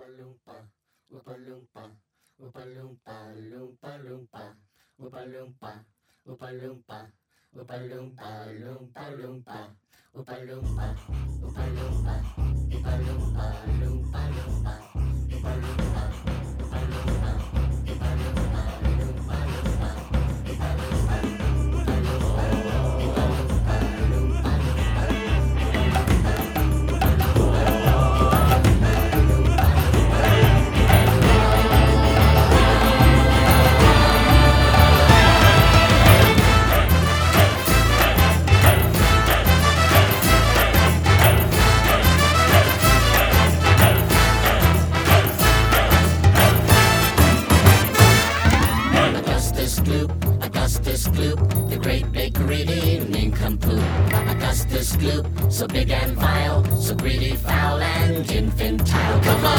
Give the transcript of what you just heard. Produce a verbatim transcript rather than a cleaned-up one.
Loompa, Oopa Loompa, Oopa Loompa, Loompa Loompa, Oopa Loompa, Oopa Loompa, Oopa Loompa, Loompa Loompa, Oopa Loompa, Oopa Loompa, Oopa Loompa, Loompa Loompa, Oopa Loompa, Oopa Loompa, Oopa Loompa, Loompa Loompa, Oopa Loompa, Oopa Loompa, Oopa Loompa, Loompa Augustus Gloop, Augustus Gloop, the great bakery nincompoop. Augustus Gloop, so big and vile, so greedy, foul, and infantile. Come on!